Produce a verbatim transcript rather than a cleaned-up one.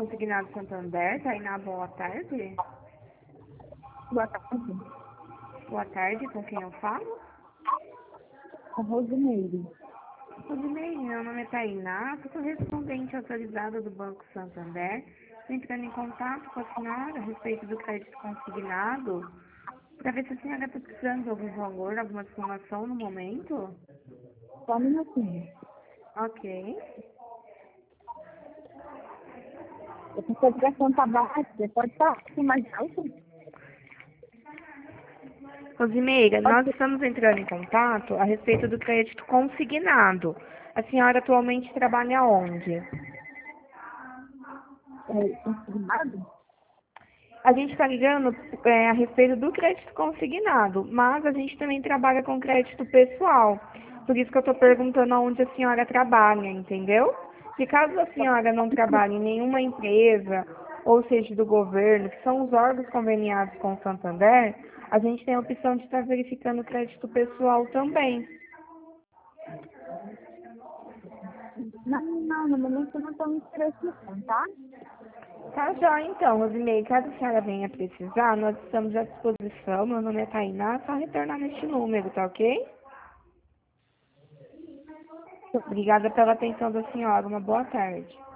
Consignado Santander, Tainá, boa tarde. Boa tarde. Boa tarde, com quem eu falo? Com Rosimeire. Rosimeire, meu nome é Tainá, sou correspondente autorizada do Banco Santander. Estou entrando em contato com a senhora a respeito do crédito consignado, para ver se a senhora está precisando de algum valor, alguma informação no momento. Só um minutinho. Ok. Eu pensei que a ligação tá baixa. Você pode falar um pouquinho mais alto? Rosimeira, Pode nós ser estamos entrando em contato a respeito do crédito consignado. A senhora atualmente trabalha onde? é, consignado? A gente está ligando é, a respeito do crédito consignado, mas a gente também trabalha com crédito pessoal. Por isso que eu estou perguntando aonde a senhora trabalha, entendeu? Se caso a senhora não trabalhe em nenhuma empresa, ou seja, do governo, que são os órgãos conveniados com o Santander, a gente tem a opção de estar verificando o crédito pessoal também. Não, não, no momento eu não estou me interessando, tá? Tá já então, Rosinei, caso a senhora venha precisar, nós estamos à disposição. Meu nome é Tainá, só retornar neste número, tá ok? Obrigada pela atenção da senhora. Uma boa tarde.